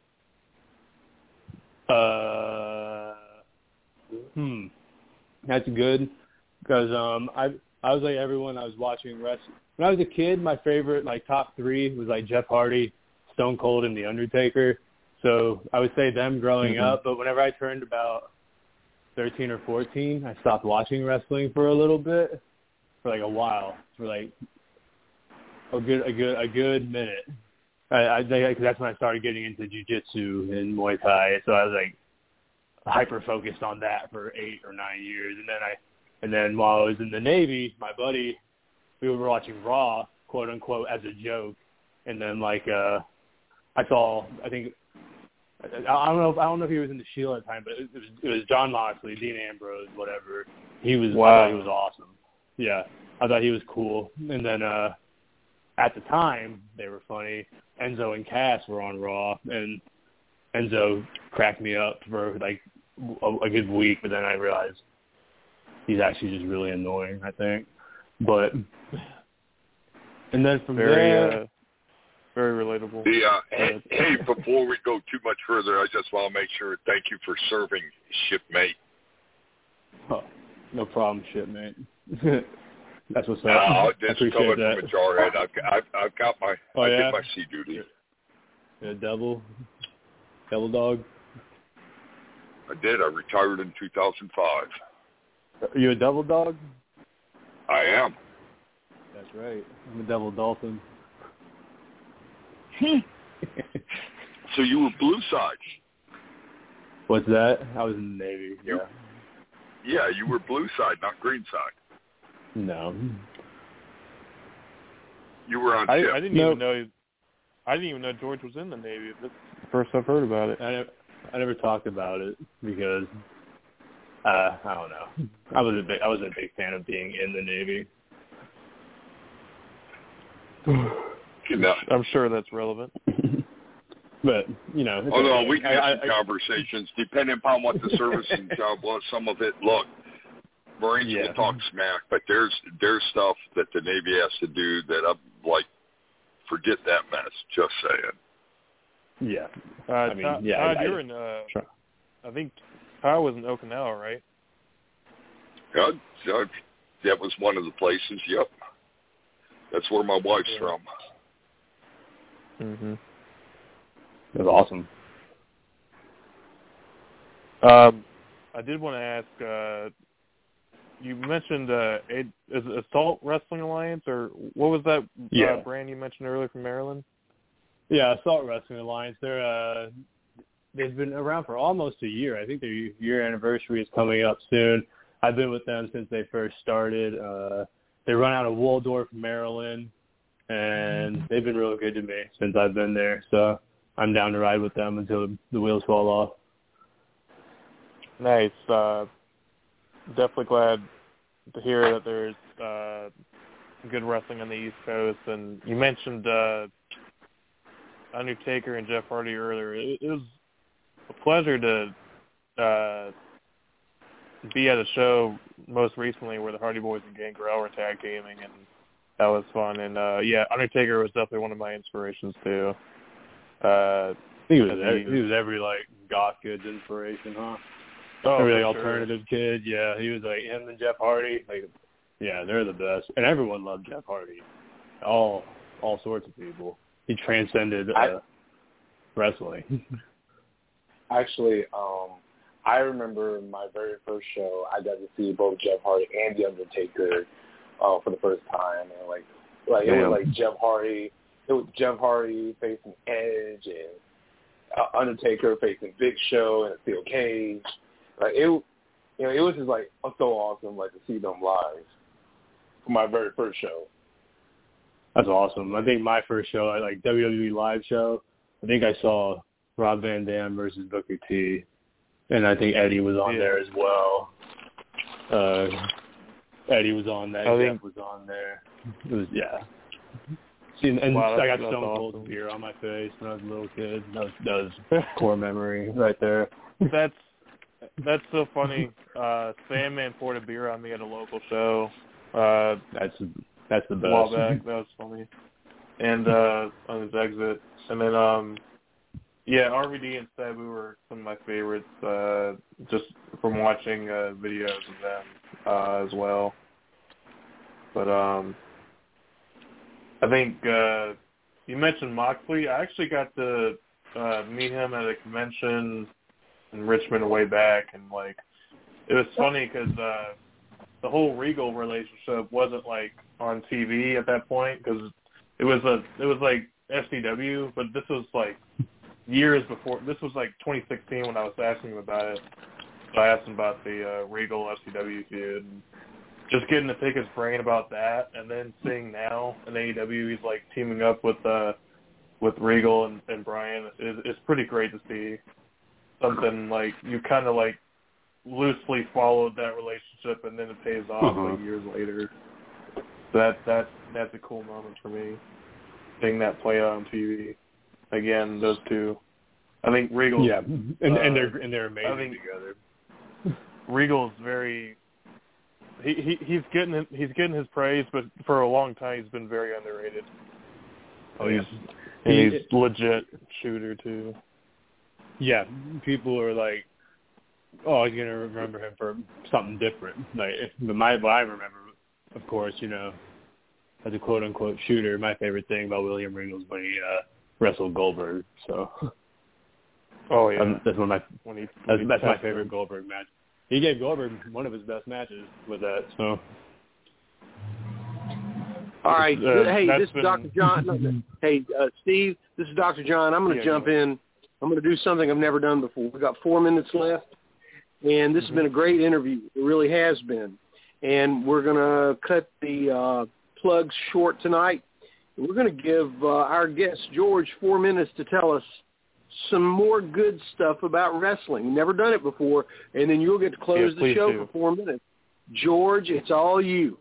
That's good, because I was like everyone. I was watching wrestling when I was a kid. My favorite top 3 was like Jeff Hardy, Stone Cold, and The Undertaker. So I would say them growing up. But whenever I turned about 13 or 14, I stopped watching wrestling for a little bit, for like a while, for like a good minute. I think that's when I started getting into jiu-jitsu and Muay Thai, so I was like hyper focused on that for 8 or 9 years, and then while I was in the Navy, my buddy, we were watching Raw, quote unquote, as a joke, and then like I don't know if he was in the Shield at the time, but it was John Moxley, Dean Ambrose, whatever. I thought he was awesome. Yeah, I thought he was cool. And then at the time, they were funny. Enzo and Cass were on Raw, and Enzo cracked me up for like a good week, but then I realized he's actually just really annoying, I think. But and then from there, very relatable. Hey, before we go too much further, I just want to make sure, thank you for serving, shipmate. Oh, no problem, shipmate. That's what's up. No, this coming from a jarhead. I've got my I did my sea duty. You're a devil dog. I did. I retired in 2005. Are you a devil dog? I am. That's right. I'm a devil dolphin. So you were blue side. What's that? I was in the Navy. Yeah, you were blue side, not green side. No. You were on ship. I didn't even know George was in the Navy. That's the first I've heard about it. I never talked about it because I don't know. I wasn't a big fan of being in the Navy. I'm sure that's relevant. But, we can have some conversations depending upon what the service and job was. Some of it, look, Marines will talk smack, but there's stuff that the Navy has to do that I'm like, forget that mess, just saying. Yeah. Todd, you're in, I think Kyle was in Okinawa, right? Yeah, that was one of the places, yep. That's where my wife's from. Mm-hmm. That's awesome. I did want to ask, you mentioned is it Assault Wrestling Alliance, or what was that brand you mentioned earlier from Maryland? Yeah, Assault Wrestling Alliance. They've been around for almost a year. I think their year anniversary is coming up soon. I've been with them since they first started. They run out of Waldorf, Maryland, and they've been real good to me since I've been there. So I'm down to ride with them until the wheels fall off. Nice. Definitely glad to hear that there's good wrestling on the East Coast. And you mentioned Undertaker and Jeff Hardy earlier. It was a pleasure to be at a show most recently where the Hardy Boys and Gangrel were tag teaming, and that was fun. And Undertaker was definitely one of my inspirations too. He was every like goth kid's inspiration, huh? Every alternative kid, yeah. He was like him and Jeff Hardy, they're the best, and everyone loved Jeff Hardy. All sorts of people. He transcended wrestling. Actually, I remember my very first show. I got to see both Jeff Hardy and The Undertaker for the first time, and it was like Jeff Hardy. It was Jeff Hardy facing Edge and Undertaker facing Big Show and a steel cage. It was just so awesome to see them live for my very first show. That's awesome. I think my first show, WWE live show, I think I saw Rob Van Dam versus Booker T, and I think Eddie was on there as well. Eddie was on that. Jeff was on there. It was I got Stone Cold beer on my face when I was a little kid. That was core memory right there. That's so funny. Sandman poured a beer on me at a local show. That's the best. A while back. That was funny. And on his exit. And then, RVD and Sabu were some of my favorites just from watching videos of them as well. But I think you mentioned Moxley. I actually got to meet him at a convention in Richmond way back, and it was funny because the whole Regal relationship wasn't like on TV at that point because it was like FCW, but this was like years before. This was like 2016 when I was asking him about it. So I asked him about the Regal FCW feud. And just getting to pick his brain about that, and then seeing now in AEW he's like teaming up with Regal and Bryan. It's pretty great to see something like you kind of like loosely followed that relationship, and then it pays off like years later. So that's a cool moment for me, seeing that play out on TV. Again, those two. I think Regal. Yeah, and they're amazing together. Regal's very. He's getting his praise, but for a long time he's been very underrated. Oh yeah, he's legit shooter too. Yeah, people are like, "Oh, he's gonna remember him for something different." Like, what I remember, of course, as a quote unquote shooter, my favorite thing about William Regal is when he wrestled Goldberg. So, oh yeah, that's one of my that's my favorite Goldberg match. He gave Goldberg one of his best matches with that. So, all right, hey, this is Dr. John. Hey, Steve, this is Dr. John. I'm going to jump in. I'm going to do something I've never done before. We've got 4 minutes left, and this has been a great interview. It really has been. And we're going to cut the plugs short tonight. And we're going to give our guest, George, 4 minutes to tell us some more good stuff about wrestling. We've never done it before, and then you'll get to close the show for 4 minutes. George, it's all you.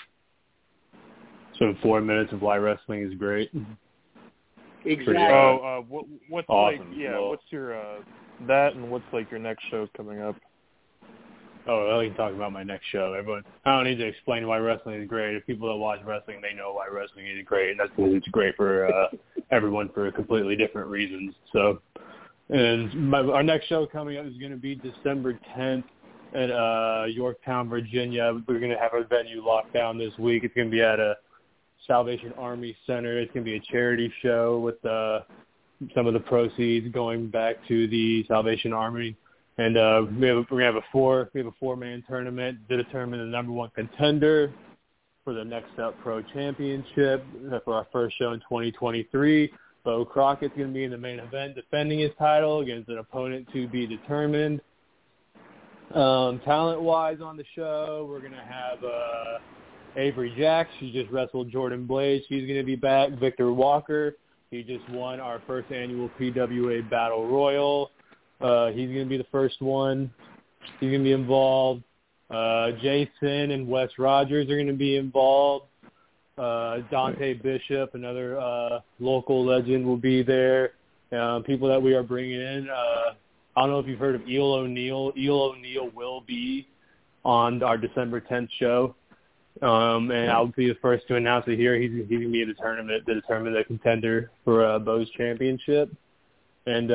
So 4 minutes of why wrestling is great. Exactly. What's awesome. What's your that, and what's like your next show coming up? Oh, I can talk about my next show. Everyone, I don't need to explain why wrestling is great. If people that watch wrestling, they know why wrestling is great, and that's because it's great for everyone for completely different reasons. So, and our next show coming up is going to be December 10th at Yorktown, Virginia. We're going to have our venue locked down this week. It's going to be at a Salvation Army Center. It's going to be a charity show with some of the proceeds going back to the Salvation Army. And we're gonna have a 4-man tournament to determine the number one contender for the Next Up Pro Championship for our first show in 2023. Bo Crockett's gonna be in the main event, defending his title against an opponent to be determined. Talent-wise on the show, we're gonna have Avery Jacks. She just wrestled Jordan Blade. She's gonna be back. Victor Walker. He just won our first annual PWA Battle Royal. He's going to be the first one. He's going to be involved. Jason and Wes Rogers are going to be involved. Dante Bishop, another local legend, will be there. People that we are bringing in. I don't know if you've heard of Eel O'Neill. Eel O'Neill will be on our December 10th show. And I'll be the first to announce it here. He's going to be in the tournament to determine the contender for Bo's championship. And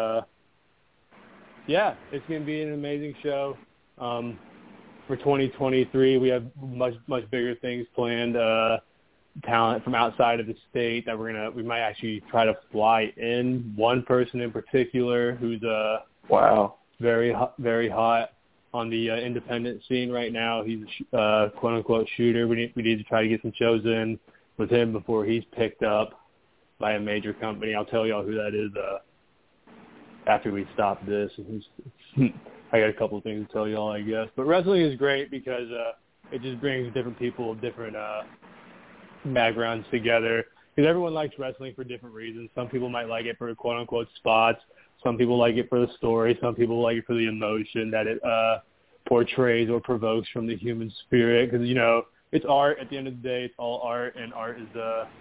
yeah, it's going to be an amazing show. For 2023, we have much bigger things planned. Talent from outside of the state that we might actually try to fly in. One person in particular who's very hot on the independent scene right now. He's a quote unquote shooter. We need to try to get some shows in with him before he's picked up by a major company. I'll tell y'all who that is after we stop this. I got a couple of things to tell y'all, I guess. But wrestling is great because it just brings different people of different backgrounds together. Because everyone likes wrestling for different reasons. Some people might like it for quote-unquote spots. Some people like it for the story. Some people like it for the emotion that it portrays or provokes from the human spirit. Because, it's art. At the end of the day, it's all art. And art is,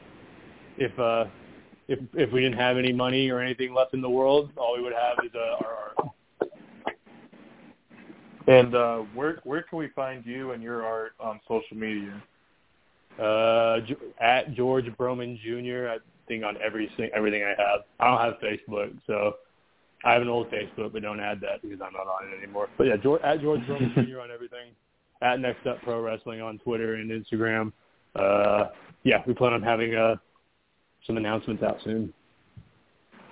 if we didn't have any money or anything left in the world, all we would have is our art. And where can we find you and your art on social media? At George Broman Jr. I think on everything I have. I don't have Facebook, so I have an old Facebook, but don't add that because I'm not on it anymore. But yeah, at George Broman Jr. on everything. At Next Up Pro Wrestling on Twitter and Instagram. Yeah, we plan on having some announcements out soon.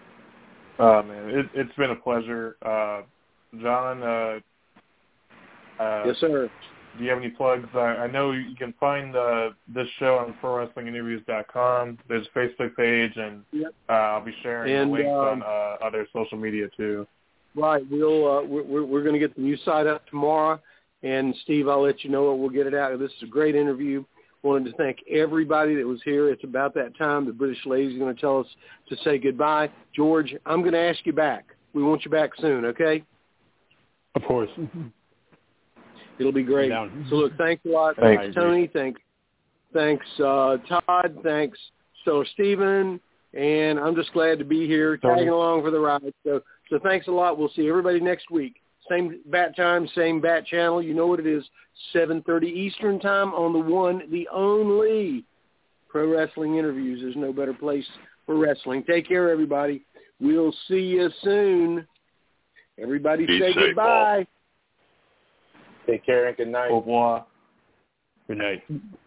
Man, it's been a pleasure. John, Yes, sir. Do you have any plugs? I know you can find this show on ProWrestlingInterviews.com. There's a Facebook page, and I'll be sharing the links on other social media too. Right. We're going to get the new site up tomorrow, and Steve, I'll let you know it. We'll get it out. This is a great interview. Wanted to thank everybody that was here. It's about that time. The British lady's going to tell us to say goodbye. George, I'm going to ask you back. We want you back soon, okay? Of course. It'll be great. So, look, thanks a lot. Thanks, Tony. Thanks, Todd. Thanks, Stephen. And I'm just glad to be here, tagging along for the ride. So thanks a lot. We'll see everybody next week. Same bat time, same bat channel. You know what it is, 7:30 Eastern time on the one, the only Pro Wrestling Interviews. There's no better place for wrestling. Take care, everybody. We'll see you soon. Everybody say goodbye. Take care and good night. Au revoir. Good night.